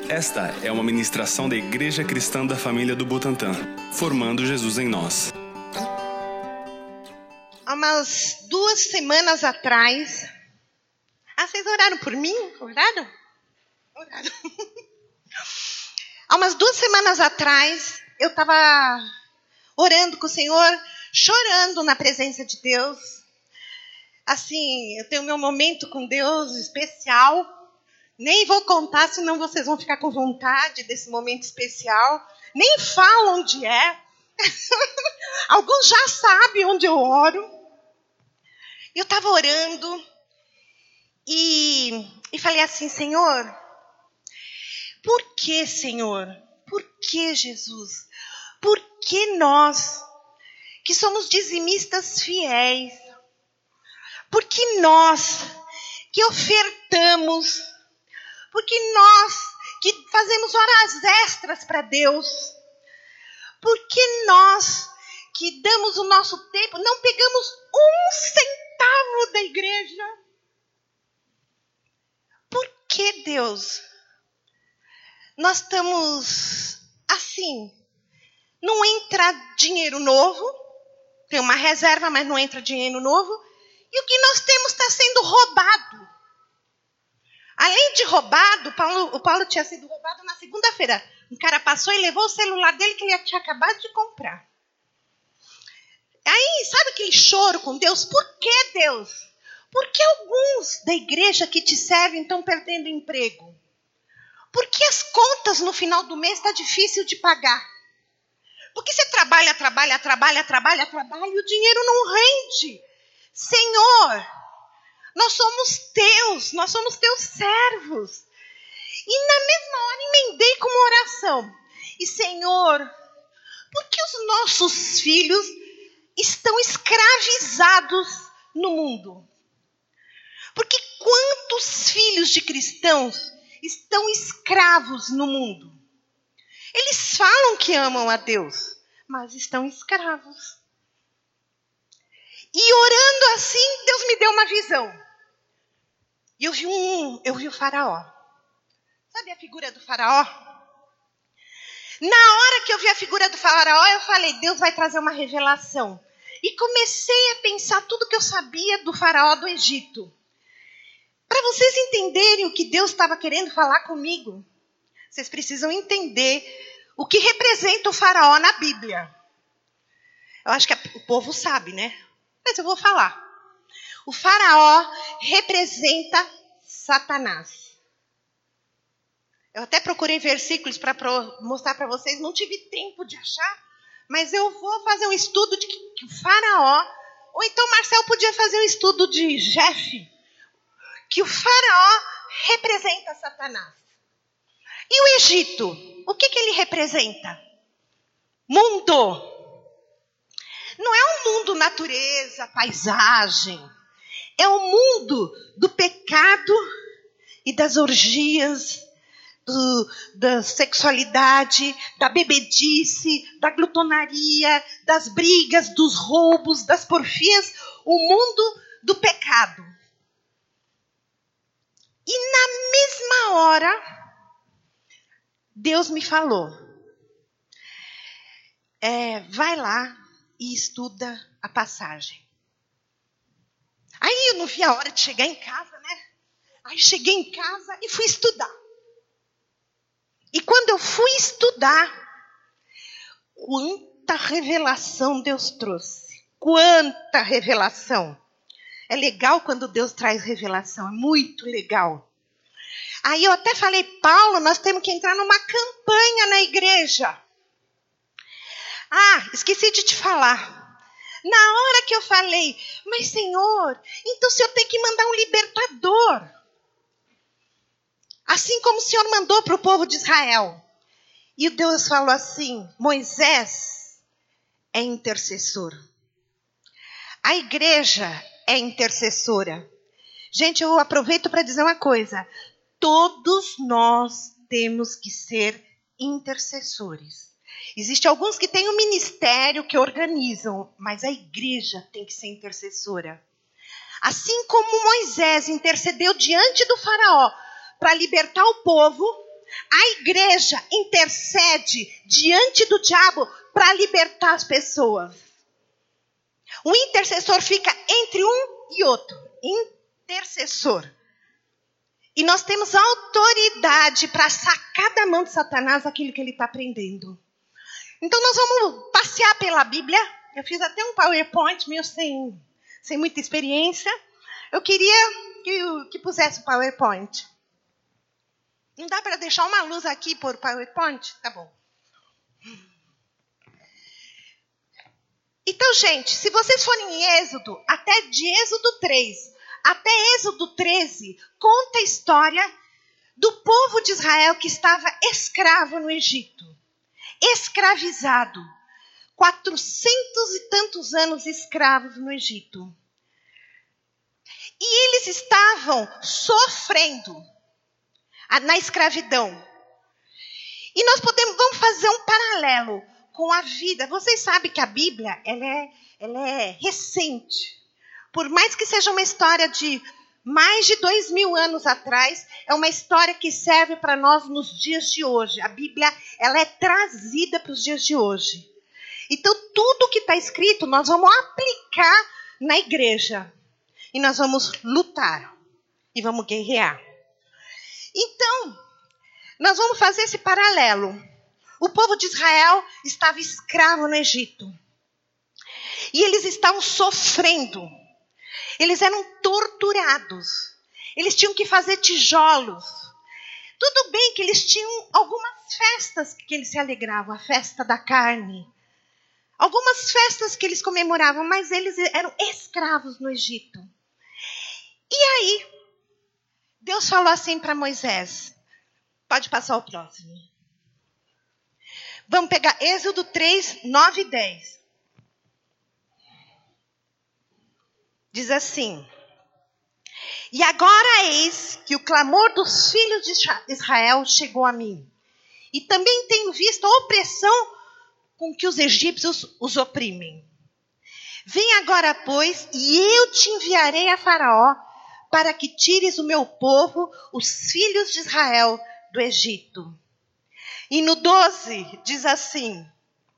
Esta é uma ministração da Igreja Cristã da Família do Butantã, formando Jesus em nós. Há umas 2 semanas atrás... vocês oraram por mim? Oraram? Oraram. Há umas 2 semanas atrás, eu estava orando com o Senhor, chorando na presença de Deus. Assim, eu tenho meu momento com Deus especial. Nem vou contar, senão vocês vão ficar com vontade desse momento especial. Nem falam onde é. Alguns já sabem onde eu oro. Eu estava orando e falei assim: Senhor, por que, Senhor? Por que, Jesus? Por que nós, que somos dizimistas fiéis, por que nós, que ofertamos, por que nós, que fazemos horas extras para Deus, por que nós, que damos o nosso tempo, não pegamos 1 centavo da igreja? Por que, Deus? Nós estamos assim, não entra dinheiro novo, tem uma reserva, mas não entra dinheiro novo, e o que nós temos está sendo roubado. Além de roubado, o Paulo tinha sido roubado na segunda-feira. Um cara passou e levou o celular dele que ele tinha acabado de comprar. Aí, sabe aquele choro com Deus? Por que, Deus? Por que alguns da igreja que te servem estão perdendo emprego? Por que as contas no final do mês está difícil de pagar? Porque você trabalha e o dinheiro não rende. Senhor, nós somos teus servos. E na mesma hora emendei com uma oração. E Senhor, por que os nossos filhos estão escravizados no mundo? Porque quantos filhos de cristãos estão escravos no mundo? Eles falam que amam a Deus, mas estão escravos. E orando assim, Deus me deu uma visão. E eu vi o faraó. Sabe a figura do faraó? Na hora que eu vi a figura do faraó, eu falei, Deus vai trazer uma revelação. E comecei a pensar tudo que eu sabia do faraó do Egito. Para vocês entenderem o que Deus estava querendo falar comigo, vocês precisam entender o que representa o faraó na Bíblia. Eu acho que o povo sabe, né? Mas eu vou falar. O faraó representa Satanás. Eu até procurei versículos para mostrar para vocês. Não tive tempo de achar. Mas eu vou fazer um estudo de que o faraó... Ou então Marcel podia fazer um estudo de Jeff. Que o faraó representa Satanás. E o Egito? O que ele representa? Mundo. Não é um mundo natureza, paisagem. É o mundo do pecado e das orgias, da sexualidade, da bebedice, da glutonaria, das brigas, dos roubos, das porfias. O mundo do pecado. E na mesma hora, Deus me falou. Vai lá e estuda a passagem. Aí eu não vi a hora de chegar em casa, né? Aí cheguei em casa e fui estudar. E quando eu fui estudar, quanta revelação Deus trouxe. Quanta revelação. É legal quando Deus traz revelação, é muito legal. Aí eu até falei, Paulo, nós temos que entrar numa campanha na igreja. Esqueci de te falar. Na hora que eu falei, mas Senhor, então o Senhor tem que mandar um libertador. Assim como o Senhor mandou para o povo de Israel. E Deus falou assim, Moisés é intercessor. A igreja é intercessora. Gente, eu aproveito para dizer uma coisa. Todos nós temos que ser intercessores. Existem alguns que têm um ministério que organizam, mas a igreja tem que ser intercessora. Assim como Moisés intercedeu diante do faraó para libertar o povo, A igreja intercede diante do diabo para libertar as pessoas. O intercessor fica entre um e outro. Intercessor. E nós temos autoridade para sacar da mão de Satanás aquilo que ele está prendendo. Então nós vamos passear pela Bíblia. Eu fiz até um PowerPoint meu sem muita experiência. Eu queria que pusesse o PowerPoint. Não dá para deixar uma luz aqui por PowerPoint? Tá bom. Então, gente, se vocês forem em Êxodo, até de Êxodo 3 até Êxodo 13, conta a história do povo de Israel que estava escravo no Egito. Escravizado. 400 e tantos anos escravos no Egito. E eles estavam sofrendo na escravidão. E nós vamos fazer um paralelo com a vida. Vocês sabem que a Bíblia ela é recente. Por mais que seja uma história de mais de 2000 anos atrás, é uma história que serve para nós nos dias de hoje. A Bíblia ela é trazida para os dias de hoje. Então, tudo que está escrito, nós vamos aplicar na igreja. E nós vamos lutar. E vamos guerrear. Então, nós vamos fazer esse paralelo. O povo de Israel estava escravo no Egito. E eles estavam sofrendo. Eles eram torturados. Eles tinham que fazer tijolos. Tudo bem que eles tinham algumas festas que eles se alegravam. A festa da carne. Algumas festas que eles comemoravam, mas eles eram escravos no Egito. E aí, Deus falou assim para Moisés. Pode passar o próximo. Vamos pegar Êxodo 3, 9 e 10. Diz assim. E agora eis que o clamor dos filhos de Israel chegou a mim. E também tenho visto a opressão com que os egípcios os oprimem. Vem agora, pois, e eu te enviarei a Faraó, para que tires o meu povo, os filhos de Israel, do Egito. E no 12 diz assim,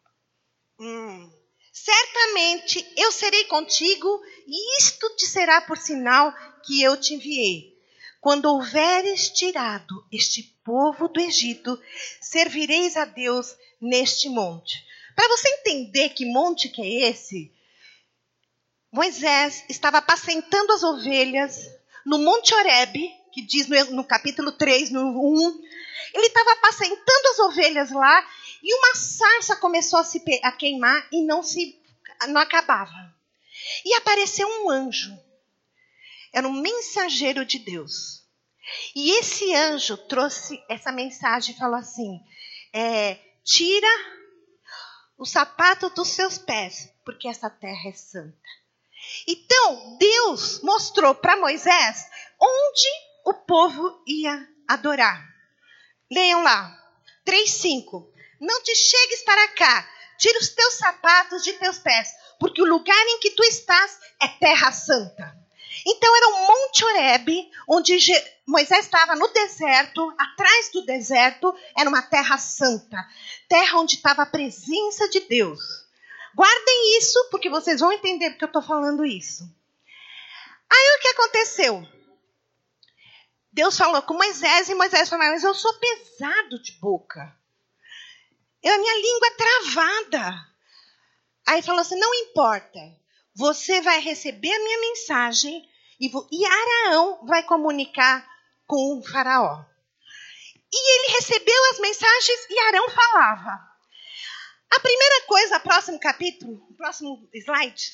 certamente eu serei contigo, e isto te será por sinal que eu te enviei. Quando houveres tirado este povo do Egito, servireis a Deus neste monte. Para você entender que monte que é esse, Moisés estava apacentando as ovelhas no Monte Horebe, que diz no capítulo 3, no 1. Ele estava apacentando as ovelhas lá e uma sarça começou a queimar e não acabava. E apareceu um anjo. Era um mensageiro de Deus. E esse anjo trouxe essa mensagem e falou assim, tira o sapato dos seus pés, porque essa terra é santa. Então, Deus mostrou para Moisés onde o povo ia adorar. Leiam lá, 3:5. Não te chegues para cá, tira os teus sapatos de teus pés, porque o lugar em que tu estás é terra santa. Então era o Monte Horebe, onde Moisés estava no deserto, atrás do deserto, era uma terra santa. Terra onde estava a presença de Deus. Guardem isso, porque vocês vão entender porque eu estou falando isso. Aí o que aconteceu? Deus falou com Moisés e Moisés falou, mas eu sou pesado de boca. A minha língua é travada. Aí falou assim, não importa. Você vai receber a minha mensagem e Arão vai comunicar com o faraó. E ele recebeu as mensagens e Arão falava. A primeira coisa, próximo capítulo, próximo slide.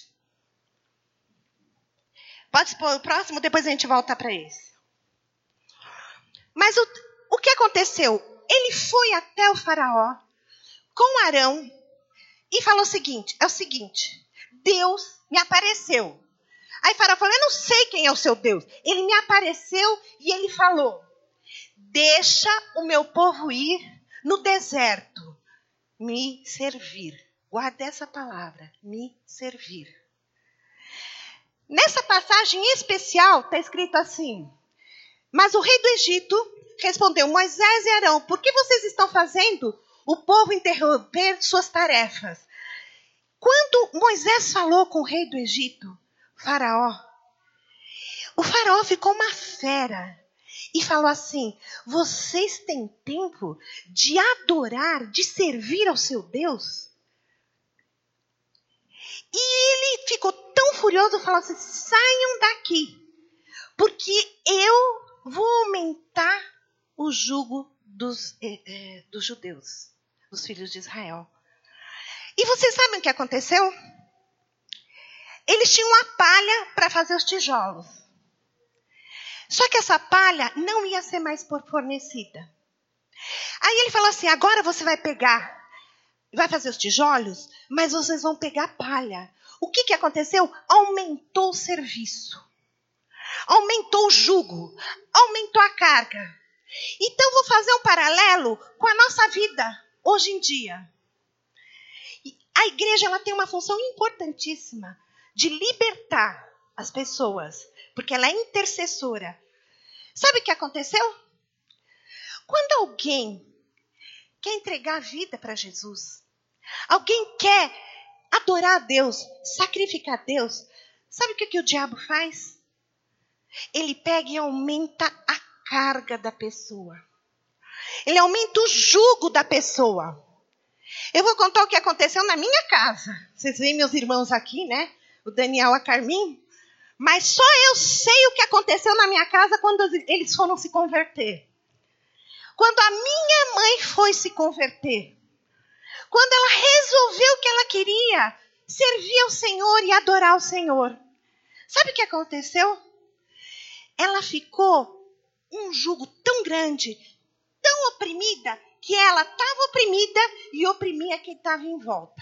Pode pôr o próximo, depois a gente volta para esse. Mas o que aconteceu? Ele foi até o faraó com Arão e falou o seguinte, Deus me apareceu. Aí o faraó falou, eu não sei quem é o seu Deus. Ele me apareceu e ele falou, deixa o meu povo ir no deserto, me servir. Guarda essa palavra, me servir. Nessa passagem especial está escrito assim, mas o rei do Egito respondeu: Moisés e Arão, por que vocês estão fazendo o povo interromper suas tarefas? Quando Moisés falou com o rei do Egito, o faraó ficou uma fera e falou assim: vocês têm tempo de adorar, de servir ao seu Deus? E ele ficou tão furioso, falou assim: saiam daqui, porque eu vou aumentar o jugo dos judeus, dos filhos de Israel. E vocês sabem o que aconteceu? Eles tinham uma palha para fazer os tijolos. Só que essa palha não ia ser mais fornecida. Aí ele falou assim: agora você vai fazer os tijolos, mas vocês vão pegar palha. O que aconteceu? Aumentou o serviço. Aumentou o jugo. Aumentou a carga. Então vou fazer um paralelo com a nossa vida hoje em dia. A igreja ela tem uma função importantíssima de libertar as pessoas, porque ela é intercessora. Sabe o que aconteceu? Quando alguém quer entregar a vida para Jesus, alguém quer adorar a Deus, sacrificar a Deus, sabe o que o diabo faz? Ele pega e aumenta a carga da pessoa. Ele aumenta o jugo da pessoa. Eu vou contar o que aconteceu na minha casa. Vocês veem meus irmãos aqui, né? O Daniel e a Carmin. Mas só eu sei o que aconteceu na minha casa quando eles foram se converter. Quando a minha mãe foi se converter. Quando ela resolveu que ela queria servir ao Senhor e adorar ao Senhor. Sabe o que aconteceu? Ela ficou um jugo tão grande, tão oprimida, que ela estava oprimida e oprimia quem estava em volta.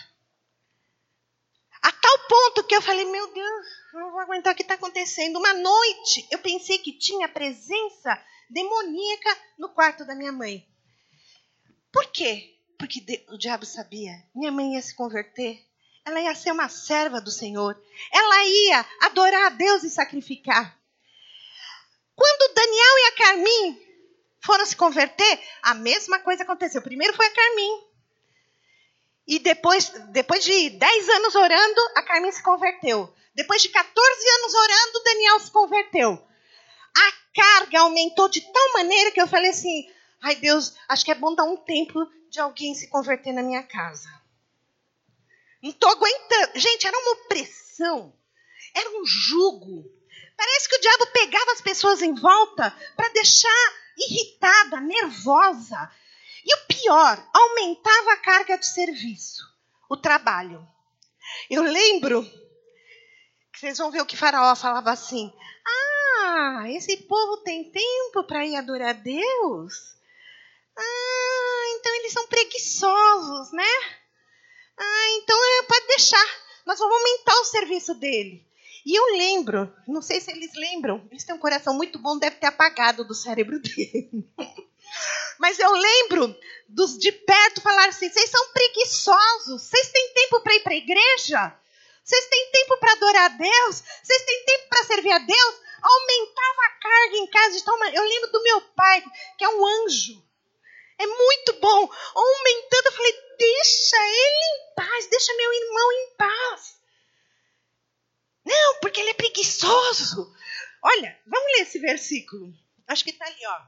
A tal ponto que eu falei: meu Deus, não vou aguentar o que está acontecendo. Uma noite eu pensei que tinha presença demoníaca no quarto da minha mãe. Por quê? Porque o diabo sabia. Minha mãe ia se converter. Ela ia ser uma serva do Senhor. Ela ia adorar a Deus e sacrificar. Quando Daniel e a Carmin foram se converter, a mesma coisa aconteceu. Primeiro foi a Carmin. E depois de 10 anos orando, a Carmin se converteu. Depois de 14 anos orando, Daniel se converteu. A carga aumentou de tal maneira que eu falei assim: ai Deus, acho que é bom dar um tempo de alguém se converter na minha casa. Não estou aguentando. Gente, era uma opressão. Era um jugo. Parece que o diabo pegava as pessoas em volta para deixar irritada, nervosa. E o pior, aumentava a carga de serviço, o trabalho. Eu lembro que vocês vão ver o que Faraó falava assim: ah, esse povo tem tempo para ir adorar a Deus? Ah, então eles são preguiçosos, né? Ah, então pode deixar, nós vamos aumentar o serviço dele. E eu lembro, não sei se eles lembram, eles têm um coração muito bom, deve ter apagado do cérebro dele. Mas eu lembro dos de perto falar assim: vocês são preguiçosos, vocês têm tempo para ir para a igreja? Vocês têm tempo para adorar a Deus? Vocês têm tempo para servir a Deus? Aumentava a carga em casa de tal maneira. Eu lembro do meu pai, que é um anjo. É muito bom. Aumentando, eu falei: deixa ele em paz, deixa meu irmão em paz. Não, porque ele é preguiçoso. Olha, vamos ler esse versículo. Acho que está ali, ó.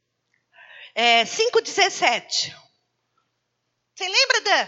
5,17. Você lembra, Dan?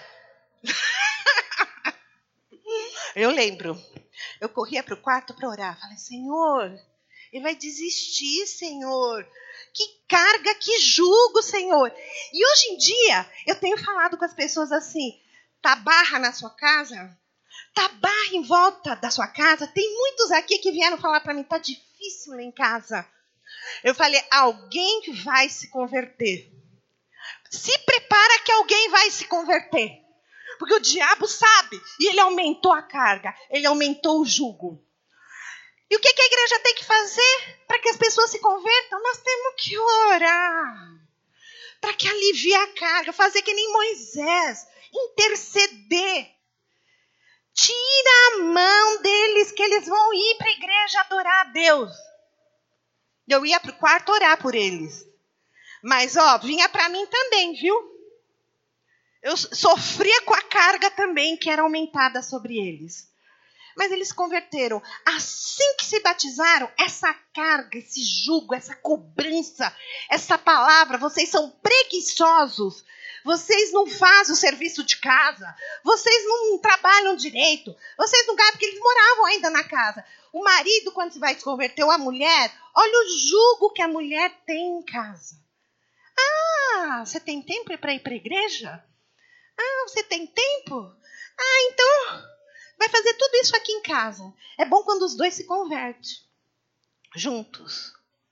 Eu lembro. Eu corria para o quarto para orar. Falei: Senhor, ele vai desistir, Senhor. Que carga, que jugo, Senhor. E hoje em dia, eu tenho falado com as pessoas assim: tá barra na sua casa? Tá barra em volta da sua casa? Tem muitos aqui que vieram falar para mim: tá difícil lá em casa. Eu falei: alguém vai se converter. Se prepara que alguém vai se converter. Porque o diabo sabe. E ele aumentou a carga. Ele aumentou o jugo. E o que a igreja tem que fazer para que as pessoas se convertam? Nós temos que orar. Para que alivie a carga. Fazer que nem Moisés. Interceder. Tira a mão deles que eles vão ir para a igreja adorar a Deus. Eu ia para o quarto orar por eles. Mas, vinha para mim também, viu? Eu sofria com a carga também que era aumentada sobre eles. Mas eles se converteram. Assim que se batizaram, essa carga, esse jugo, essa cobrança, essa palavra, vocês são preguiçosos, vocês não fazem o serviço de casa, vocês não trabalham direito, vocês não ganham, porque eles moravam ainda na casa. O marido, quando se vai se converter, ou a mulher, olha o jugo que a mulher tem em casa. Ah, você tem tempo para ir para a igreja? Ah, você tem tempo? Ah, então vai fazer tudo isso aqui em casa. É bom quando os dois se convertem juntos.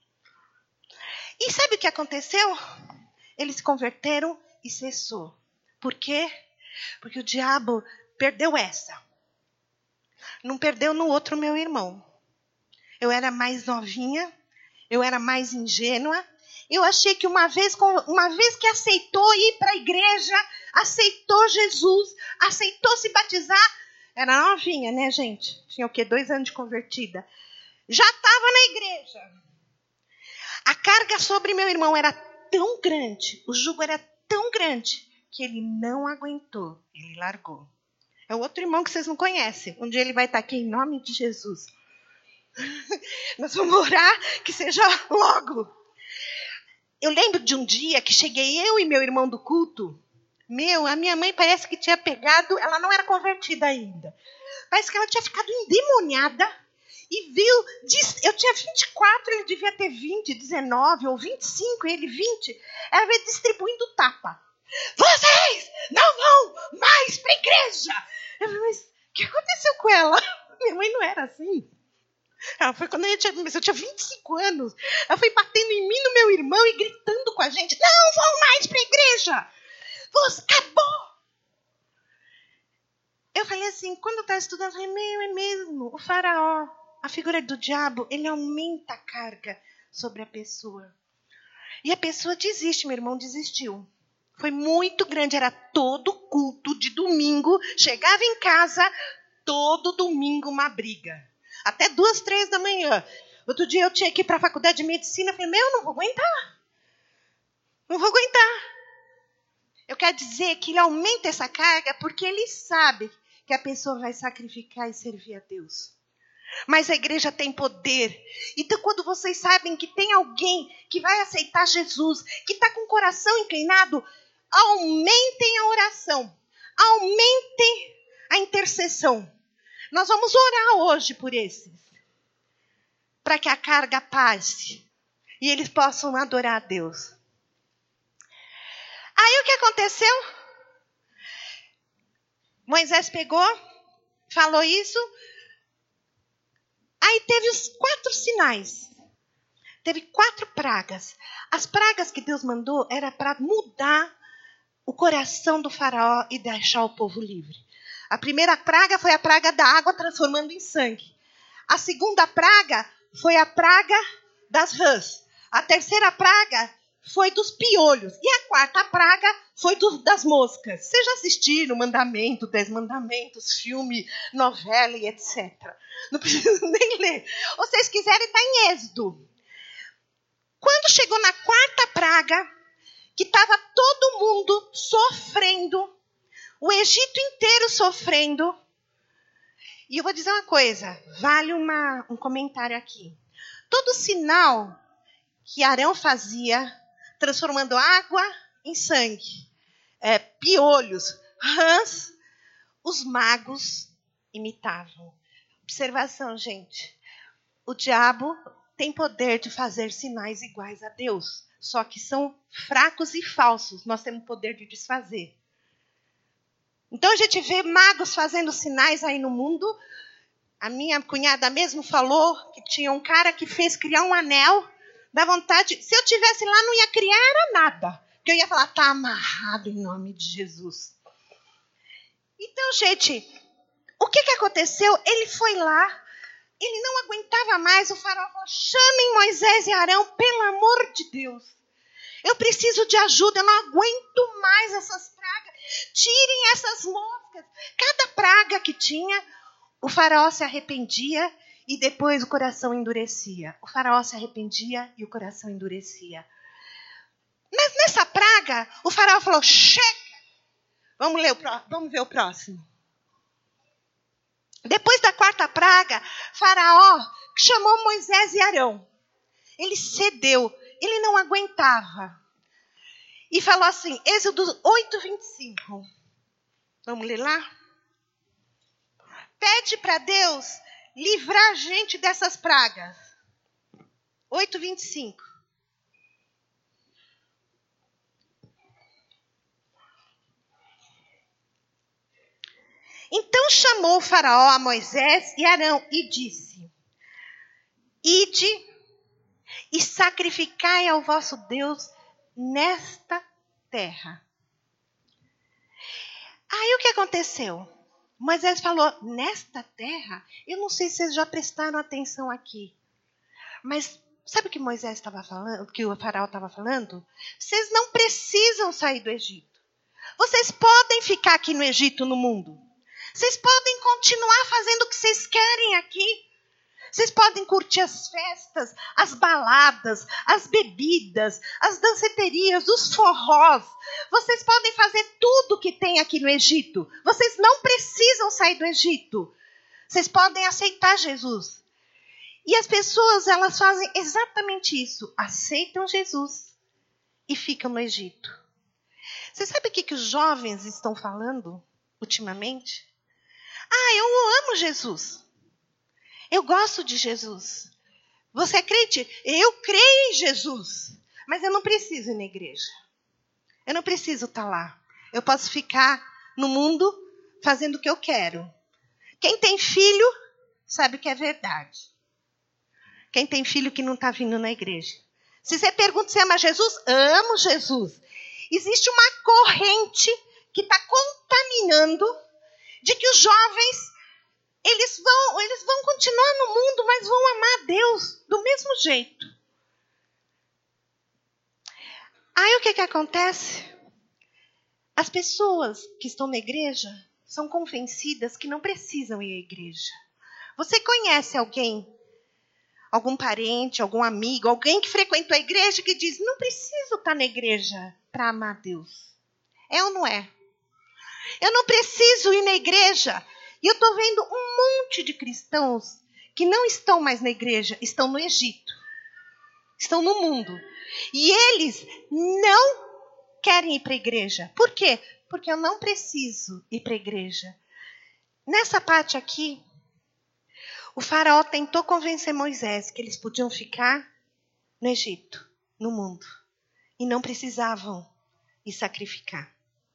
E sabe o que aconteceu? Eles se converteram e cessou. Por quê? Porque o diabo perdeu essa. Não perdeu no outro meu irmão. Eu era mais novinha, eu era mais ingênua. Eu achei que uma vez que aceitou ir para a igreja, aceitou Jesus, aceitou se batizar, era novinha, né, gente? Tinha o quê? 2 anos de convertida. Já estava na igreja. A carga sobre meu irmão era tão grande, o jugo era tão grande, que ele não aguentou. Ele largou. É o outro irmão que vocês não conhecem. Um dia ele vai estar aqui em nome de Jesus. Nós vamos orar que seja logo. Eu lembro de um dia que cheguei eu e meu irmão do culto. A minha mãe parece que tinha pegado, ela não era convertida ainda. Parece que ela tinha ficado endemoniada e viu, eu tinha 24, ele devia ter 20, 19 ou 25, ele 20. Ela veio distribuindo tapa. Vocês não vão mais para a igreja! Eu falei, mas o que aconteceu com ela? Minha mãe não era assim. Ela foi quando eu tinha 25 anos. Ela foi batendo em mim, no meu irmão e gritando com a gente. Não vão mais para a igreja! Acabou! Eu falei assim, quando eu estava estudando, eu falei, é mesmo. O faraó, a figura do diabo, ele aumenta a carga sobre a pessoa. E a pessoa desiste, meu irmão desistiu. Foi muito grande, era todo culto de domingo. Chegava em casa, todo domingo uma briga. Até 2, 3 da manhã. Outro dia eu tinha que ir para a faculdade de medicina. Eu falei, não vou aguentar. Não vou aguentar. Eu quero dizer que ele aumenta essa carga porque ele sabe que a pessoa vai sacrificar e servir a Deus. Mas a igreja tem poder. Então, quando vocês sabem que tem alguém que vai aceitar Jesus, que está com o coração inclinado, aumentem a oração. Aumentem a intercessão. Nós vamos orar hoje por esses. Para que a carga passe. E eles possam adorar a Deus. Aí o que aconteceu? Moisés pegou, falou isso. Aí teve os 4 sinais. Teve 4 pragas. As pragas que Deus mandou era para mudar o coração do faraó e deixar o povo livre. A primeira praga foi a praga da água transformando em sangue. A segunda praga foi a praga das rãs. A terceira praga foi dos piolhos. E a quarta praga foi das moscas. Vocês já assistiram Mandamento, 10 Mandamentos, filme, novela e etc. Não preciso nem ler. Ou se vocês quiserem, está em Êxodo. Quando chegou na quarta praga, que estava todo mundo sofrendo, o Egito inteiro sofrendo. E eu vou dizer uma coisa, vale um comentário aqui. Todo sinal que Arão fazia, transformando água em sangue, piolhos, rãs, os magos imitavam. Observação, gente. O diabo tem poder de fazer sinais iguais a Deus, só que são fracos e falsos. Nós temos poder de desfazer. Então a gente vê magos fazendo sinais aí no mundo. A minha cunhada mesmo falou que tinha um cara que fez criar um anel. Dá vontade, se eu tivesse lá não ia criar era nada. Porque eu ia falar, tá amarrado em nome de Jesus. Então, gente, o que aconteceu? Ele foi lá, ele não aguentava mais, o faraó falou, chamem Moisés e Arão, pelo amor de Deus. Eu preciso de ajuda, eu não aguento mais essas pragas. Tirem essas moscas. Cada praga que tinha, o faraó se arrependia e depois o coração endurecia. O faraó se arrependia e o coração endurecia. Mas nessa praga, o faraó falou, chega. Vamos ver o próximo. Depois da quarta praga, faraó chamou Moisés e Arão. Ele cedeu, ele não aguentava. E falou assim, Êxodo 8:25. Vamos ler lá? Pede para Deus livrar a gente dessas pragas. 8:25. Então chamou o faraó a Moisés e Arão e disse, ide e sacrificai ao vosso Deus nesta terra. Aí o que aconteceu? Moisés falou, nesta terra? Eu não sei se vocês já prestaram atenção aqui. Mas sabe o que Moisés estava falando? O que o faraó estava falando? Vocês não precisam sair do Egito. Vocês podem ficar aqui no Egito, no mundo. Vocês podem continuar fazendo o que vocês querem aqui. Vocês podem curtir as festas, as baladas, as bebidas, as danceterias, os forrós. Vocês podem fazer tudo que tem aqui no Egito. Vocês não precisam sair do Egito. Vocês podem aceitar Jesus. E as pessoas, elas fazem exatamente isso. Aceitam Jesus e ficam no Egito. Você sabe o que os jovens estão falando ultimamente? Eu amo Jesus. Eu gosto de Jesus. Você acredita? Eu creio em Jesus. Mas eu não preciso ir na igreja. Eu não preciso estar lá. Eu posso ficar no mundo fazendo o que eu quero. Quem tem filho sabe que é verdade. Quem tem filho que não está vindo na igreja. Se você pergunta se ama Jesus, amo Jesus. Existe uma corrente que está contaminando de que os jovens, eles vão continuar no mundo, mas vão amar a Deus do mesmo jeito. Aí o que acontece? As pessoas que estão na igreja são convencidas que não precisam ir à igreja. Você conhece alguém, algum parente, algum amigo, alguém que frequentou a igreja que diz, não preciso estar na igreja para amar a Deus. É ou não é? Eu não preciso ir na igreja. E eu estou vendo um monte de cristãos que não estão mais na igreja, estão no Egito. Estão no mundo. E eles não querem ir para a igreja. Por quê? Porque eu não preciso ir para a igreja. Nessa parte aqui, o faraó tentou convencer Moisés que eles podiam ficar no Egito, no mundo. E não precisavam ir sacrificar.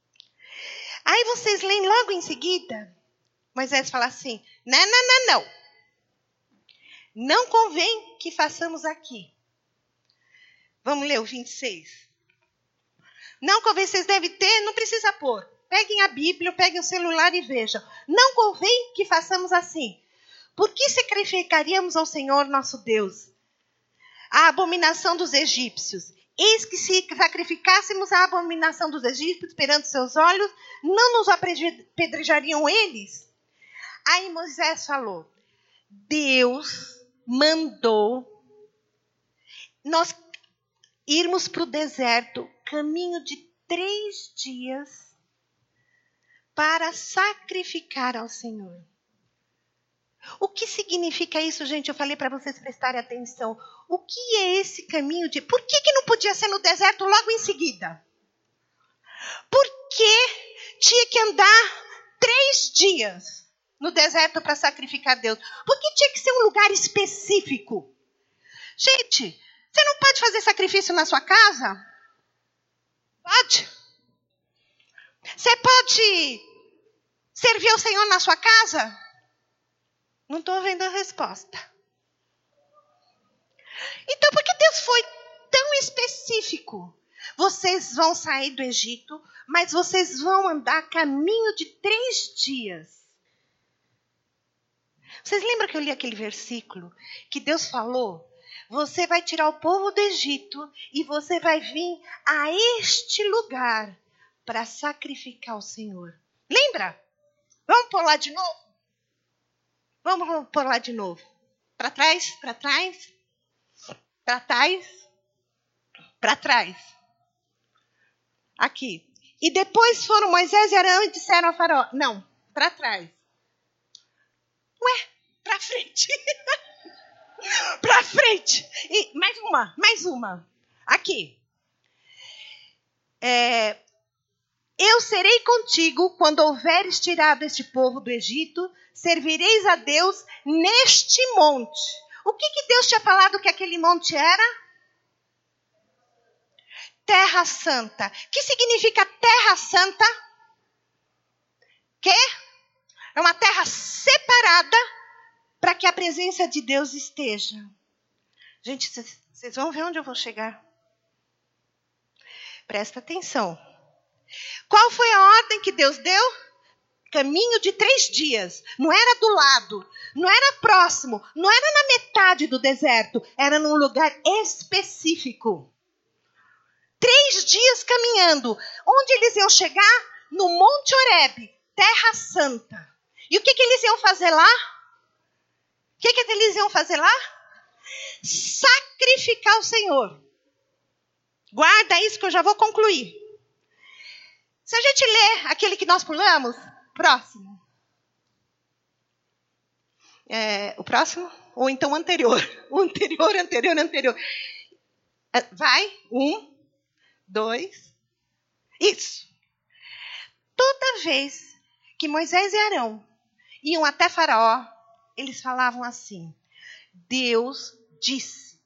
Aí vocês leem logo em seguida, Moisés fala assim, não. Não convém que façamos aqui. Vamos ler o 26. Não convém, vocês devem ter, não precisa pôr. Peguem a Bíblia, peguem o celular e vejam. Não convém que façamos assim. Por que sacrificaríamos ao Senhor nosso Deus a abominação dos egípcios? Eis que se sacrificássemos a abominação dos egípcios perante seus olhos, não nos apedrejariam eles? Aí Moisés falou, Deus mandou nós irmos para o deserto, caminho de 3 dias, para sacrificar ao Senhor. O que significa isso, gente? Eu falei para vocês prestarem atenção. O que é esse caminho de... Por que não podia ser no deserto logo em seguida? Por que tinha que andar 3 dias no deserto para sacrificar a Deus? Por que tinha que ser um lugar específico? Gente, você não pode fazer sacrifício na sua casa? Pode. Você pode servir ao Senhor na sua casa? Não estou vendo a resposta. Então, por que Deus foi tão específico? Vocês vão sair do Egito, mas vocês vão andar caminho de 3 dias. Vocês lembram que eu li aquele versículo? Que Deus falou, você vai tirar o povo do Egito e você vai vir a este lugar para sacrificar o Senhor. Lembra? Vamos por lá de novo? Vamos por lá de novo. Para trás, para trás, para trás, para trás. Aqui. E depois foram Moisés e Arão e disseram ao faraó. Não, para trás. Ué, para frente. Para frente. E mais uma. Aqui. Eu serei contigo quando houveres tirado este povo do Egito, servireis a Deus neste monte. O que Deus tinha falado que aquele monte era? Terra Santa. O que significa Terra Santa? Que é uma terra separada para que a presença de Deus esteja. Gente, vocês vão ver onde eu vou chegar. Presta atenção. Qual foi a ordem que Deus deu? Caminho de 3 dias. Não era do lado, não era próximo, não era na metade do deserto. Era num lugar específico. 3 dias caminhando. Onde eles iam chegar? No Monte Horebe, Terra Santa. E o que eles iam fazer lá? O que eles iam fazer lá? Sacrificar o Senhor. Guarda isso que eu já vou concluir. Se a gente ler aquele que nós pulamos, próximo. O próximo? Ou então o anterior. O anterior. Vai. 1, 2. Isso. Toda vez que Moisés e Arão iam até Faraó, eles falavam assim: Deus disse,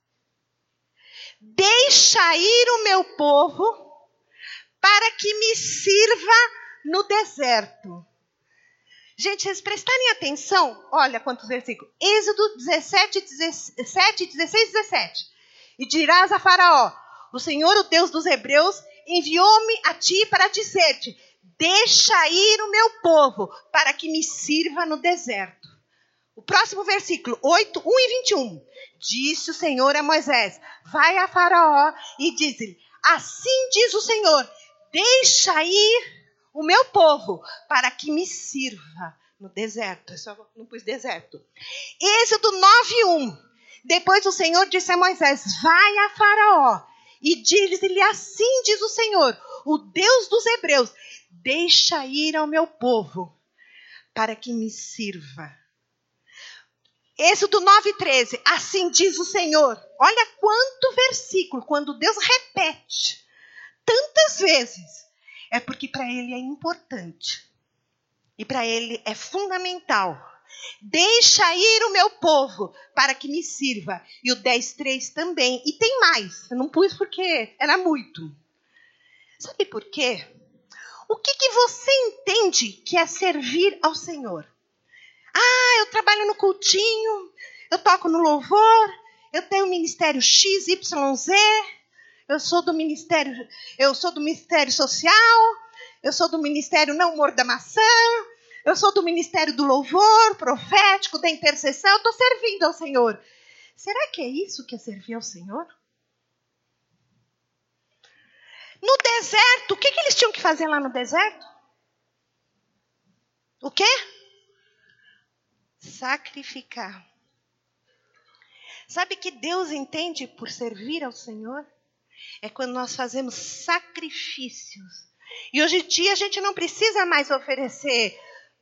deixa ir o meu povo para que me sirva no deserto. Gente, vocês prestarem atenção, olha quantos versículos. Êxodo 17, 16 e 17. E dirás a Faraó, o Senhor, o Deus dos Hebreus, enviou-me a ti para dizer-te, deixa ir o meu povo para que me sirva no deserto. O próximo versículo, 8, 1 e 21. Disse o Senhor a Moisés, vai a Faraó e diz-lhe, assim diz o Senhor, deixa ir o meu povo para que me sirva no deserto. Eu só não pus deserto. Êxodo 9, 1. Depois o Senhor disse a Moisés, vai a Faraó e diz-lhe, assim diz o Senhor, o Deus dos Hebreus, deixa ir ao meu povo para que me sirva. Êxodo 9:13, assim diz o Senhor. Olha quanto versículo, quando Deus repete tantas vezes, é porque para Ele é importante. E para Ele é fundamental. Deixa ir o meu povo para que me sirva. E o 10:3 também. E tem mais, eu não pus porque era muito. Sabe por quê? O que você entende que é servir ao Senhor? Eu trabalho no cultinho, eu toco no louvor, eu tenho o ministério XYZ, eu sou do ministério social, eu sou do ministério Não Morda Maçã, eu sou do ministério do louvor, profético, da intercessão, eu estou servindo ao Senhor. Será que é isso que é servir ao Senhor? No deserto, o que eles tinham que fazer lá no deserto? O quê? Sacrificar. Sabe que Deus entende por servir ao Senhor? É quando nós fazemos sacrifícios. E hoje em dia a gente não precisa mais oferecer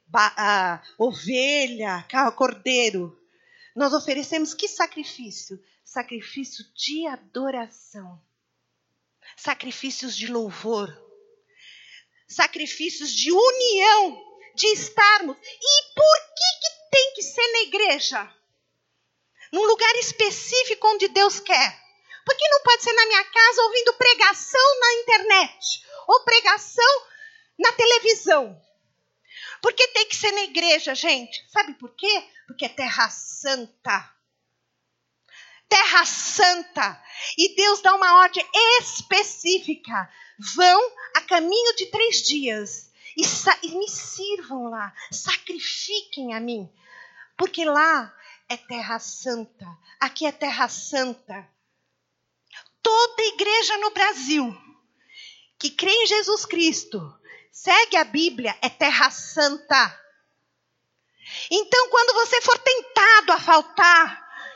ovelha, cordeiro. Nós oferecemos que sacrifício? Sacrifício de adoração. Sacrifícios de louvor. Sacrifícios de união. De estarmos. E por que tem que ser na igreja? Num lugar específico onde Deus quer. Por que não pode ser na minha casa ouvindo pregação na internet? Ou pregação na televisão? Por que tem que ser na igreja, gente? Sabe por quê? Porque é terra santa. Terra santa. E Deus dá uma ordem específica. Vão a caminho de 3 dias. E me sirvam lá. Sacrifiquem a mim. Porque lá é terra santa. Aqui é terra santa. Toda igreja no Brasil que crê em Jesus Cristo, segue a Bíblia, é terra santa. Então, quando você for tentado a faltar,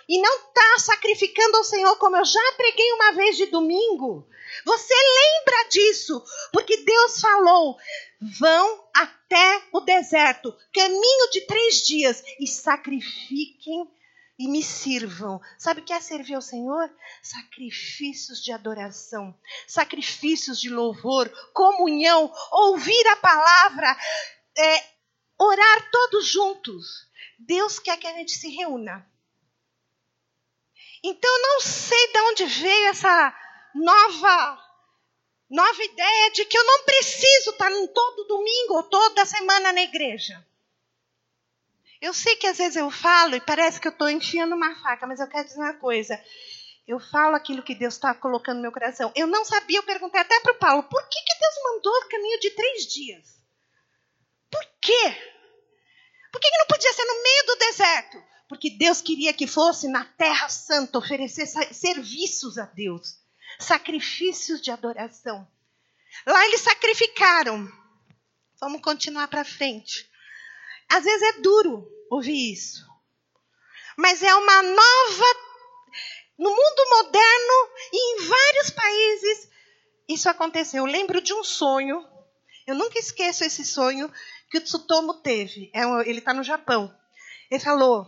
e não está sacrificando ao Senhor, como eu já preguei uma vez de domingo, você lembra disso, porque Deus falou, vão até o deserto, caminho de 3 dias, e sacrifiquem e me sirvam. Sabe o que é servir ao Senhor? Sacrifícios de adoração, sacrifícios de louvor, comunhão, ouvir a palavra, orar todos juntos. Deus quer que a gente se reúna. Então, eu não sei de onde veio essa nova ideia de que eu não preciso estar todo domingo ou toda semana na igreja. Eu sei que às vezes eu falo e parece que eu estou enfiando uma faca, mas eu quero dizer uma coisa. Eu falo aquilo que Deus está colocando no meu coração. Eu não sabia, eu perguntei até para o Paulo, por que Deus mandou o caminho de 3 dias? Por quê? Por que não podia ser no meio do deserto? Porque Deus queria que fosse na Terra Santa, oferecer serviços a Deus. Sacrifícios de adoração. Lá eles sacrificaram. Vamos continuar para frente. Às vezes é duro ouvir isso. Mas é uma nova... No mundo moderno e em vários países, isso aconteceu. Eu lembro de um sonho. Eu nunca esqueço esse sonho que o Tsutomu teve. Ele está no Japão. Ele falou...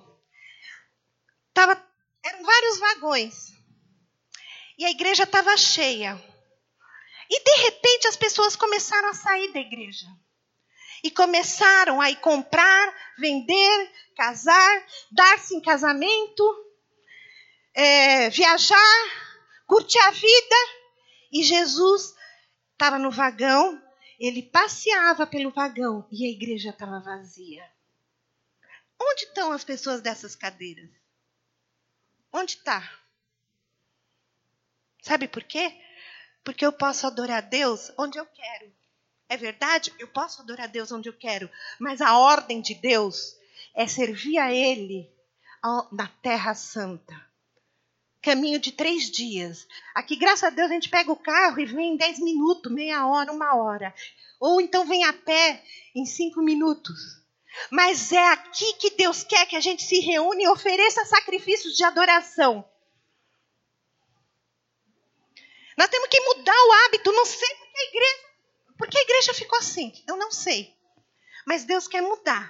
Eram vários vagões. E a igreja estava cheia. E, de repente, as pessoas começaram a sair da igreja. E começaram a ir comprar, vender, casar, dar-se em casamento, viajar, curtir a vida. E Jesus estava no vagão, ele passeava pelo vagão e a igreja estava vazia. Onde estão as pessoas dessas cadeiras? Onde está? Sabe por quê? Porque eu posso adorar a Deus onde eu quero. É verdade? Eu posso adorar a Deus onde eu quero. Mas a ordem de Deus é servir a Ele na Terra Santa. Caminho de 3 dias. Aqui, graças a Deus, a gente pega o carro e vem em 10 minutos, meia hora, 1 hora. Ou então vem a pé em 5 minutos. Mas é aqui que Deus quer que a gente se reúne e ofereça sacrifícios de adoração. Nós temos que mudar o hábito. Não sei porque a igreja ficou assim. Eu não sei. Mas Deus quer mudar.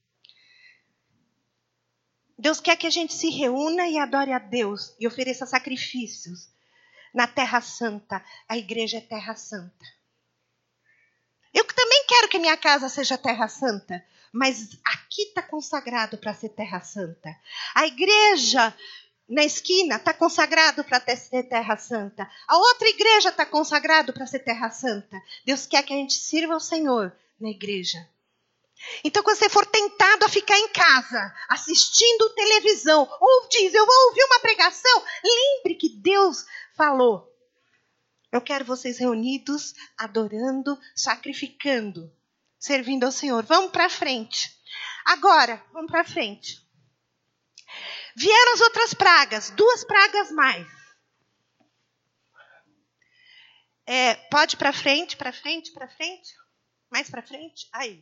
Deus quer que a gente se reúna e adore a Deus e ofereça sacrifícios na Terra Santa. A igreja é Terra Santa. Eu também quero que minha casa seja Terra Santa. Mas aqui está consagrado para ser Terra Santa. A igreja na esquina está consagrado para ser Terra Santa. A outra igreja está consagrado para ser Terra Santa. Deus quer que a gente sirva ao Senhor na igreja. Então, quando você for tentado a ficar em casa, assistindo televisão, ou diz, eu vou ouvir uma pregação, lembre que Deus falou. Eu quero vocês reunidos, adorando, sacrificando, servindo ao Senhor. Vamos para frente. Agora, vamos para frente. Vieram as outras pragas, 2 pragas mais. Pode ir para frente, para frente, para frente. Mais para frente. Aí.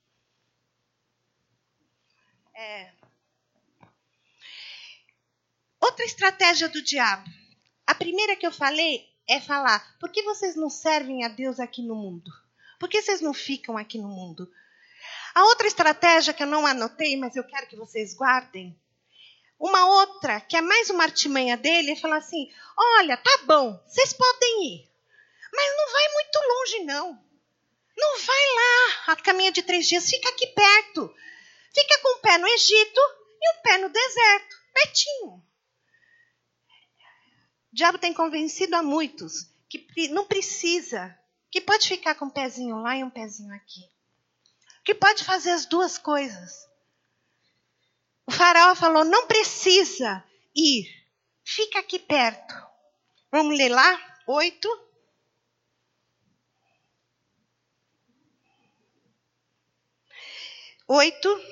Outra estratégia do diabo. A primeira que eu falei é falar, por que vocês não servem a Deus aqui no mundo? Por que vocês não ficam aqui no mundo? A outra estratégia que eu não anotei, mas eu quero que vocês guardem, uma outra, que é mais uma artimanha dele, é falar assim, olha, tá bom, vocês podem ir, mas não vai muito longe, não. Não vai lá, a caminho de 3 dias, fica aqui perto. Fica com um pé no Egito e um pé no deserto, pertinho. O diabo tem convencido a muitos que não precisa, que pode ficar com um pezinho lá e um pezinho aqui. Que pode fazer as 2 coisas. O faraó falou, não precisa ir, fica aqui perto. Vamos ler lá, 8. Oito,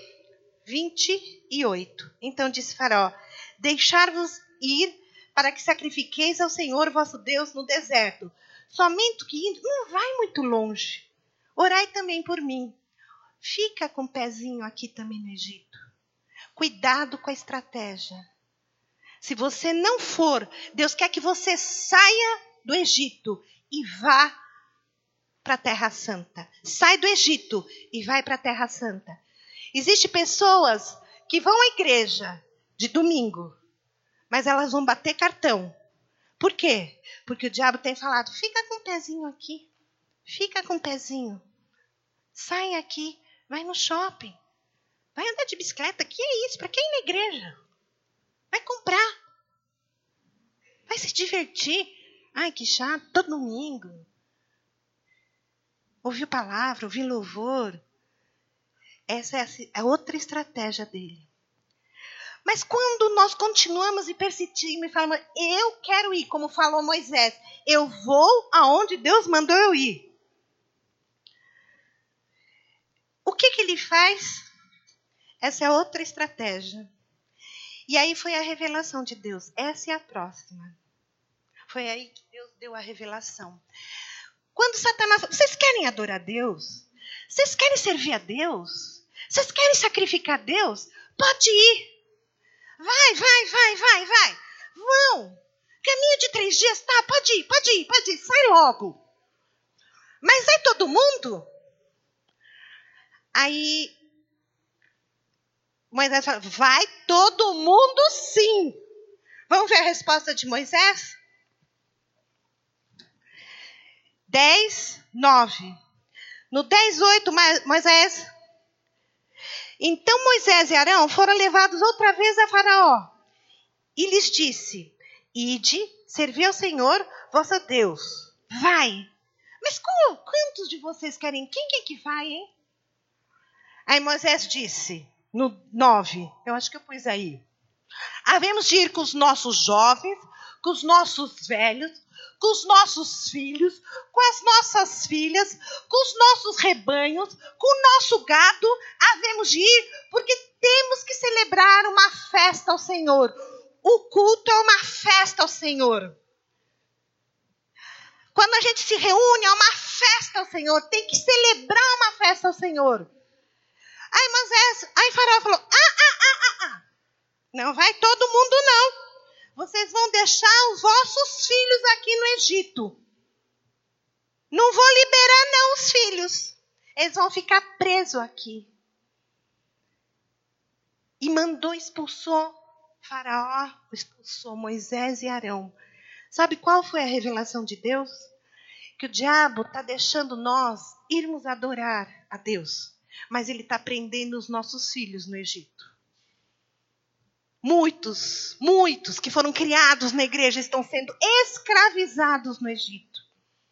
28. Então disse Faraó, deixar-vos ir para que sacrifiqueis ao Senhor vosso Deus no deserto. Somente que indo, não vai muito longe. Orai também por mim. Fica com o pezinho aqui também no Egito. Cuidado com a estratégia. Se você não for, Deus quer que você saia do Egito e vá para a Terra Santa. Sai do Egito e vai para a Terra Santa. Existem pessoas que vão à igreja de domingo, mas elas vão bater cartão. Por quê? Porque o diabo tem falado, fica com o pezinho aqui. Fica com o pezinho. Sai aqui, vai no shopping. Vai andar de bicicleta. Que é isso? Para quem ir na igreja? Vai comprar. Vai se divertir. Ai, que chato, todo domingo. Ouvir palavra, ouvir louvor. Essa é a outra estratégia dele. Mas quando nós continuamos e persistimos e falamos, eu quero ir, como falou Moisés, eu vou aonde Deus mandou eu ir. O que ele faz? Essa é outra estratégia. E aí foi a revelação de Deus. Essa é a próxima. Foi aí que Deus deu a revelação. Quando Satanás... Vocês querem adorar a Deus? Vocês querem servir a Deus? Vocês querem sacrificar a Deus? Pode ir. Vai. Vão. Caminho de 3 dias, tá? Pode ir. Sai logo. Mas vai todo mundo? Aí Moisés fala, vai todo mundo sim. Vamos ver a resposta de Moisés? 10:9. No 10:8, Moisés... Então Moisés e Arão foram levados outra vez a Faraó. E lhes disse, ide, servi ao Senhor, vosso Deus. Vai. Mas quantos de vocês querem? Quem é que vai, hein? Aí Moisés disse, no 9, eu acho que eu pus aí. Havemos de ir com os nossos jovens, com os nossos velhos, com os nossos filhos, com as nossas filhas, com os nossos rebanhos, com o nosso gado, havemos de ir, porque temos que celebrar uma festa ao Senhor. O culto é uma festa ao Senhor. Quando a gente se reúne, é uma festa ao Senhor. Tem que celebrar uma festa ao Senhor. Aí Faraó falou, não vai todo mundo não. Vocês vão deixar os vossos filhos aqui no Egito. Não vou liberar não os filhos. Eles vão ficar presos aqui. E expulsou Faraó, expulsou Moisés e Arão. Sabe qual foi a revelação de Deus? Que o diabo está deixando nós irmos adorar a Deus. Mas ele está prendendo os nossos filhos no Egito. Muitos que foram criados na igreja estão sendo escravizados no Egito.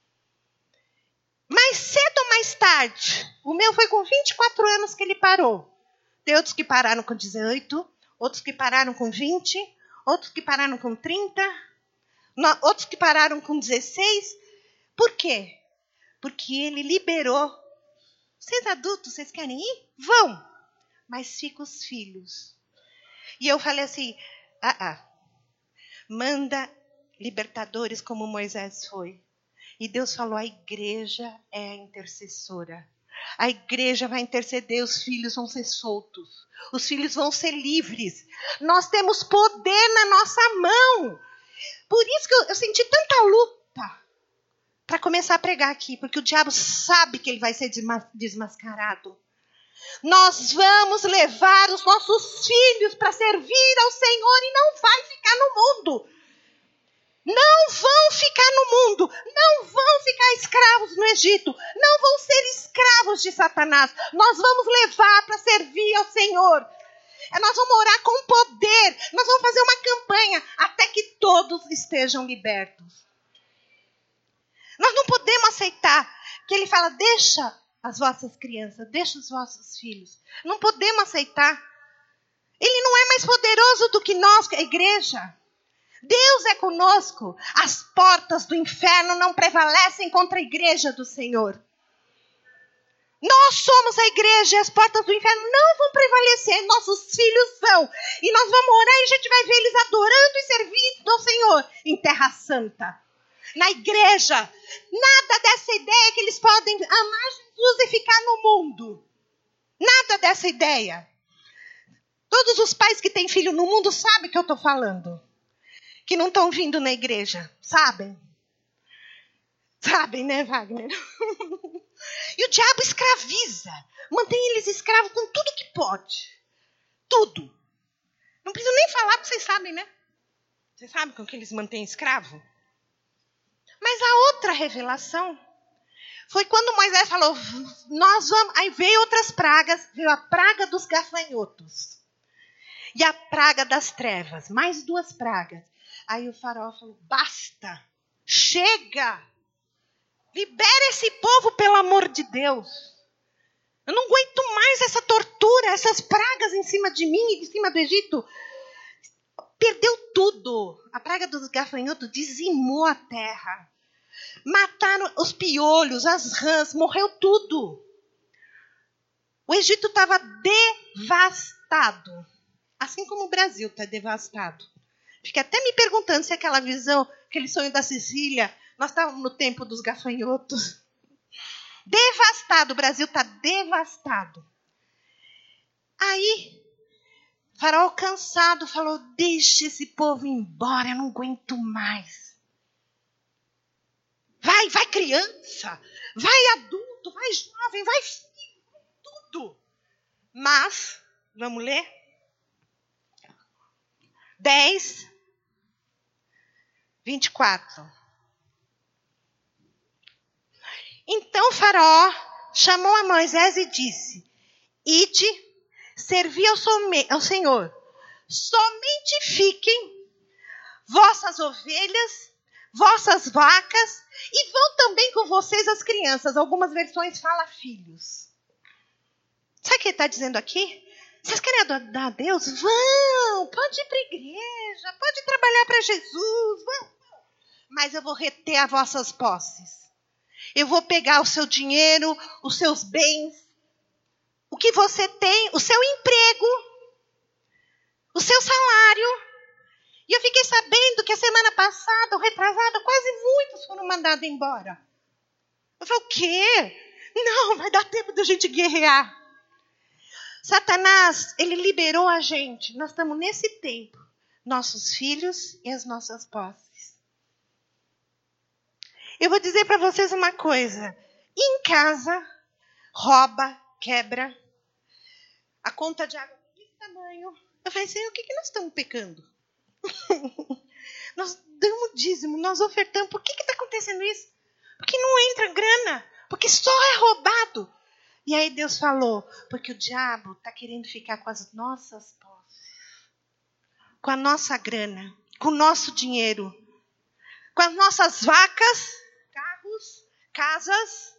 Mais cedo ou mais tarde, o meu foi com 24 anos que ele parou. Tem outros que pararam com 18, outros que pararam com 20, outros que pararam com 30, outros que pararam com 16. Por quê? Porque ele liberou. Vocês adultos, vocês querem ir? Vão! Mas fica os filhos. E eu falei assim, manda libertadores como Moisés foi. E Deus falou, a igreja é a intercessora. A igreja vai interceder, os filhos vão ser soltos. Os filhos vão ser livres. Nós temos poder na nossa mão. Por isso que eu senti tanta luta para começar a pregar aqui. Porque o diabo sabe que ele vai ser desmascarado. Nós vamos levar os nossos filhos para servir ao Senhor e não vai ficar no mundo. Não vão ficar no mundo. Não vão ficar escravos no Egito. Não vão ser escravos de Satanás. Nós vamos levar para servir ao Senhor. Nós vamos orar com poder. Nós vamos fazer uma campanha até que todos estejam libertos. Nós não podemos aceitar que ele fala, deixa as vossas crianças, deixa os vossos filhos. Não podemos aceitar. Ele não é mais poderoso do que nós, a igreja. Deus é conosco. As portas do inferno não prevalecem contra a igreja do Senhor. Nós somos a igreja e as portas do inferno não vão prevalecer. Nossos filhos vão. E nós vamos orar e a gente vai ver eles adorando e servindo ao Senhor em Terra Santa. Na igreja. Nada dessa ideia que eles podem amar Jesus e ficar no mundo. Nada dessa ideia. Todos os pais que têm filho no mundo sabem o que eu estou falando. que não estão vindo na igreja, sabem? Sabem, né, Wagner? E o diabo escraviza, mantém eles escravos com tudo que pode. Tudo. Não preciso nem falar, porque vocês sabem, né? Vocês sabem com que eles mantêm escravo? Mas a outra revelação foi quando Moisés falou, nós vamos... Aí veio outras pragas, veio a praga dos gafanhotos. E a praga das trevas, mais 2 pragas. Aí o faraó falou, basta, chega. Libera esse povo, pelo amor de Deus. Eu não aguento mais essa tortura, essas pragas em cima de mim e em cima do Egito. Perdeu tudo. A praga dos gafanhotos dizimou a terra. Mataram os piolhos, as rãs, morreu tudo. O Egito estava devastado. Assim como o Brasil está devastado. Fiquei até me perguntando se aquela visão, aquele sonho da Sicília, nós estávamos no tempo dos gafanhotos. Devastado, o Brasil está devastado. Aí, o faraó cansado falou, deixa esse povo embora, eu não aguento mais. Vai criança, vai adulto, vai jovem, vai filho, tudo. Mas, vamos ler? 10, 24. Então Faraó chamou a Moisés e disse, ide, servi ao Senhor, somente fiquem vossas ovelhas, vossas vacas, e vão também com vocês as crianças. Algumas versões falam filhos. Sabe o que ele está dizendo aqui? Vocês querem adorar a Deus? Vão, pode ir para a igreja, pode trabalhar para Jesus, vão. Mas eu vou reter as vossas posses. Eu vou pegar o seu dinheiro, os seus bens, o que você tem, o seu emprego, o seu salário. E eu fiquei sabendo que a semana passada, ou retrasada, quase muitos foram mandados embora. Eu falei, o quê? Não, vai dar tempo da gente guerrear. Satanás, ele liberou a gente. Nós estamos nesse tempo. Nossos filhos e as nossas posses. Eu vou dizer para vocês uma coisa. Em casa, rouba, quebra. A conta de água desse tamanho. Eu falei assim, o que nós estamos pecando? Nós damos dízimo, nós ofertamos. Por que está acontecendo isso? Porque não entra grana. Porque só é roubado. E aí Deus falou, porque o diabo está querendo ficar com as nossas posses. Com a nossa grana. Com o nosso dinheiro. Com as nossas vacas, carros, casas,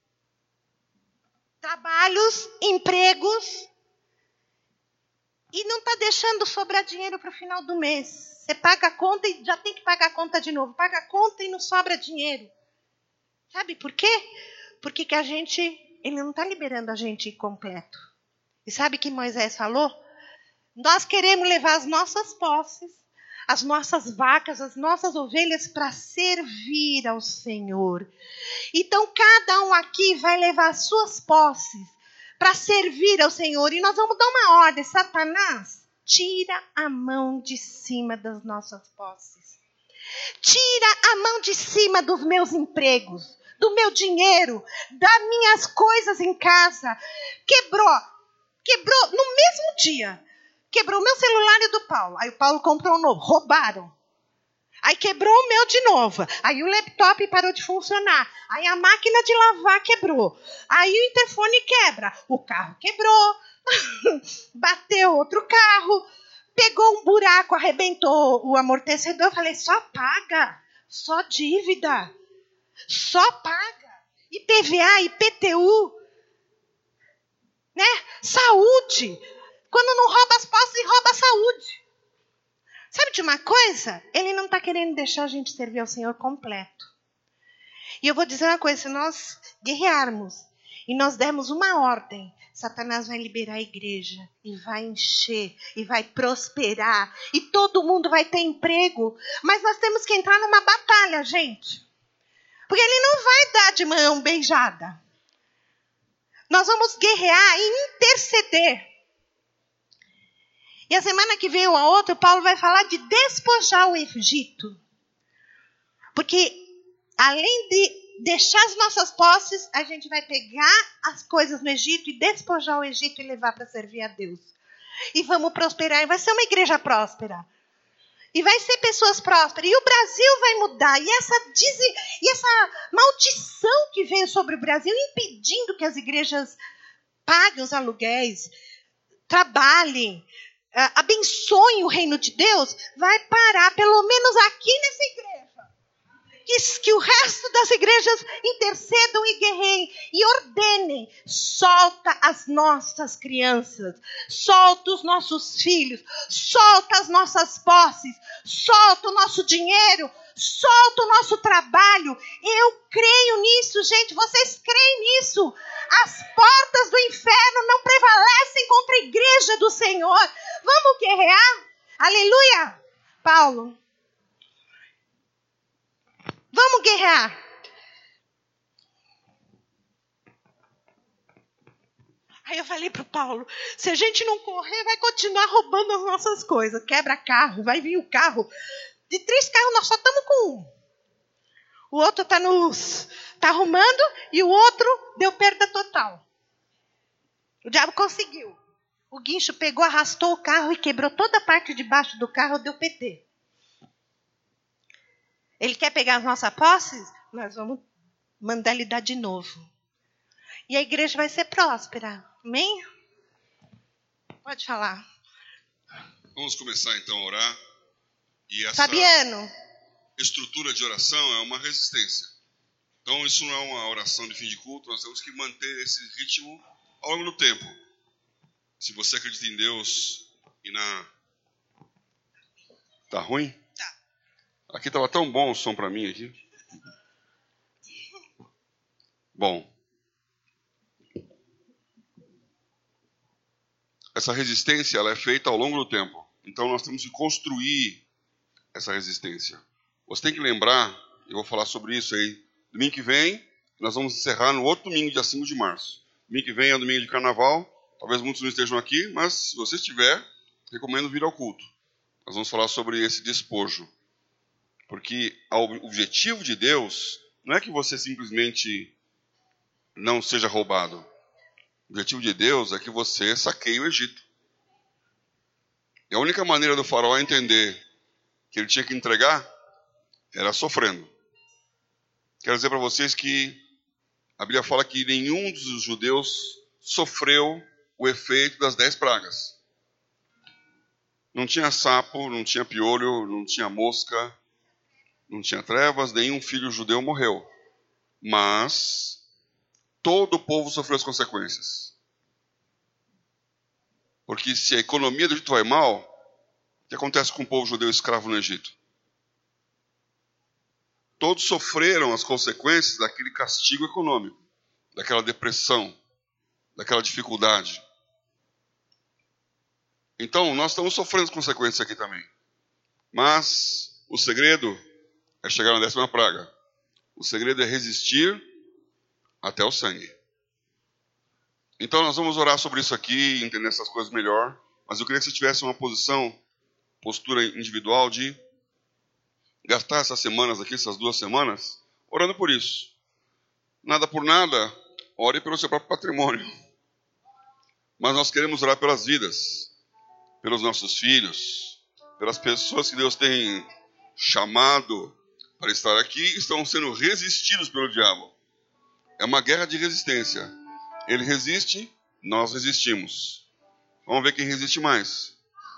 trabalhos, empregos. E não está deixando sobrar dinheiro para o final do mês. Você paga a conta e já tem que pagar a conta de novo. Paga a conta e não sobra dinheiro. Sabe por quê? Porque que ele não está liberando a gente completo. E sabe o que Moisés falou? Nós queremos levar as nossas posses, as nossas vacas, as nossas ovelhas para servir ao Senhor. Então cada um aqui vai levar as suas posses para servir ao Senhor. E nós vamos dar uma ordem. Satanás, tira a mão de cima das nossas posses. Tira a mão de cima dos meus empregos, do meu dinheiro, das minhas coisas em casa. Quebrou no mesmo dia. Quebrou o meu celular e o do Paulo. Aí o Paulo comprou um novo. Roubaram. Aí quebrou o meu de novo. Aí o laptop parou de funcionar. Aí a máquina de lavar quebrou. Aí o interfone quebra. O carro quebrou. Bateu outro carro. Pegou um buraco, arrebentou o amortecedor. Eu falei, só paga. Só dívida. Só paga. IPVA, IPTU. Né? Saúde. Quando não rouba as posses, rouba a saúde. Sabe de uma coisa? Ele não está querendo deixar a gente servir ao Senhor completo. E eu vou dizer uma coisa, se nós guerrearmos e nós dermos uma ordem, Satanás vai liberar a igreja e vai encher e vai prosperar e todo mundo vai ter emprego. Mas nós temos que entrar numa batalha, gente. Porque ele não vai dar de mão beijada. Nós vamos guerrear e interceder. E a semana que vem ou a outra, Paulo vai falar de despojar o Egito. Porque além de deixar as nossas posses, a gente vai pegar as coisas no Egito e despojar o Egito e levar para servir a Deus. E vamos prosperar. E vai ser uma igreja próspera. E vai ser pessoas prósperas. E o Brasil vai mudar. E essa maldição que veio sobre o Brasil, impedindo que as igrejas paguem os aluguéis, trabalhem, abençoem o reino de Deus, vai parar, pelo menos aqui nessa igreja. Que o resto das igrejas intercedam e guerreiem e ordenem. Solta as nossas crianças, solta os nossos filhos, solta as nossas posses, solta o nosso dinheiro, solta o nosso trabalho. Eu creio nisso, gente. Vocês creem nisso? As portas do inferno não prevalecem contra a igreja do Senhor. Vamos guerrear? Aleluia! Paulo. Vamos guerrear. Aí eu falei para o Paulo, se a gente não correr, vai continuar roubando as nossas coisas. Quebra carro, vai vir o carro. De 3 carros, nós só estamos com 1. O outro está arrumando e o outro deu perda total. O diabo conseguiu. O guincho pegou, arrastou o carro e quebrou toda a parte de baixo do carro, deu PT. Ele quer pegar as nossas posses? Nós vamos mandar ele dar de novo. E a igreja vai ser próspera. Amém? Pode falar. Vamos começar então a orar. E essa Fabiano. Estrutura de oração é uma resistência. Então isso não é uma oração de fim de culto. Nós temos que manter esse ritmo ao longo do tempo. Se você acredita em Deus e na... Tá ruim? Aqui estava tão bom o som para mim aqui. Bom. Essa resistência ela é feita ao longo do tempo. Então nós temos que construir essa resistência. Você tem que lembrar, eu vou falar sobre isso aí, domingo que vem, nós vamos encerrar no outro domingo, dia 5 de março. Domingo que vem é domingo de carnaval, talvez muitos não estejam aqui, mas se você estiver, recomendo vir ao culto. Nós vamos falar sobre esse despojo. Porque o objetivo de Deus não é que você simplesmente não seja roubado. O objetivo de Deus é que você saqueie o Egito. E a única maneira do faraó entender que ele tinha que entregar era sofrendo. Quero dizer para vocês que a Bíblia fala que nenhum dos judeus sofreu o efeito das 10 pragas. Não tinha sapo, não tinha piolho, não tinha mosca, não tinha trevas, nenhum filho judeu morreu. Mas todo o povo sofreu as consequências. Porque se a economia do Egito vai mal, o que acontece com o povo judeu escravo no Egito? Todos sofreram as consequências daquele castigo econômico, daquela depressão, daquela dificuldade. Então, nós estamos sofrendo as consequências aqui também. Mas o segredo é chegar na 10ª praga. O segredo é resistir até o sangue. Então nós vamos orar sobre isso aqui, entender essas coisas melhor. Mas eu queria que você tivesse uma postura individual de gastar essas semanas aqui, essas 2 semanas, orando por isso. Nada por nada, ore pelo seu próprio patrimônio. Mas nós queremos orar pelas vidas, pelos nossos filhos, pelas pessoas que Deus tem chamado para estar aqui e estão sendo resistidos pelo diabo. É uma guerra de resistência. Ele resiste, nós resistimos. Vamos ver quem resiste mais.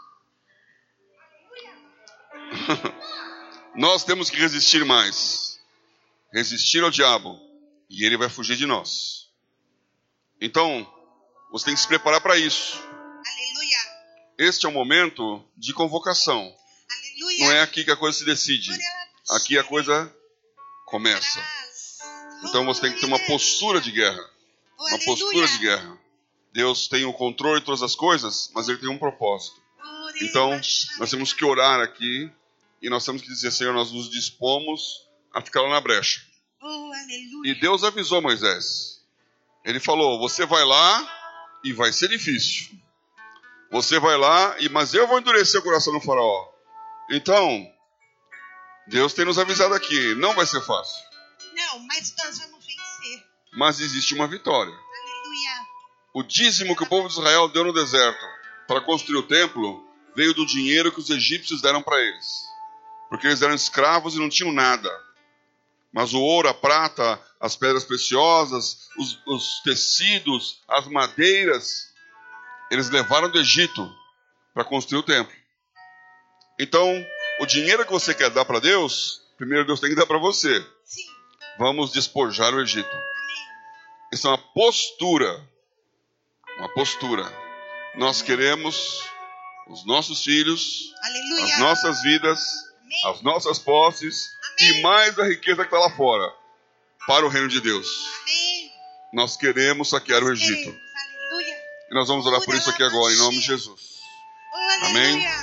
Nós temos que resistir mais. Resistir ao diabo. E ele vai fugir de nós. Então, você tem que se preparar para isso. Aleluia. Este é o momento de convocação. Aleluia. Não é aqui que a coisa se decide. Aqui a coisa começa. Então você tem que ter uma postura de guerra. Uma postura de guerra. Deus tem o controle de todas as coisas, mas Ele tem um propósito. Então, nós temos que orar aqui e nós temos que dizer, Senhor, nós nos dispomos a ficar lá na brecha. E Deus avisou Moisés. Ele falou, você vai lá e vai ser difícil. Você vai lá, mas eu vou endurecer o coração do faraó. Então, Deus tem nos avisado aqui, não vai ser fácil. Não, mas nós vamos vencer. Mas existe uma vitória. Aleluia. O dízimo que o povo de Israel deu no deserto para construir o templo veio do dinheiro que os egípcios deram para eles. Porque eles eram escravos e não tinham nada. Mas o ouro, a prata, as pedras preciosas, os tecidos, as madeiras, eles levaram do Egito para construir o templo. Então, o dinheiro que você quer dar para Deus, primeiro Deus tem que dar para você. Sim. Vamos despojar o Egito. Amém. Isso é uma postura. Uma postura. Nós queremos os nossos filhos, Aleluia. as nossas vidas, Amém. as nossas posses Amém. e mais a riqueza que está lá fora, para o reino de Deus. Amém. Nós queremos saquear o Egito. Aleluia. E nós vamos orar por isso aqui agora, em nome de Jesus. Oh, Amém? aleluia.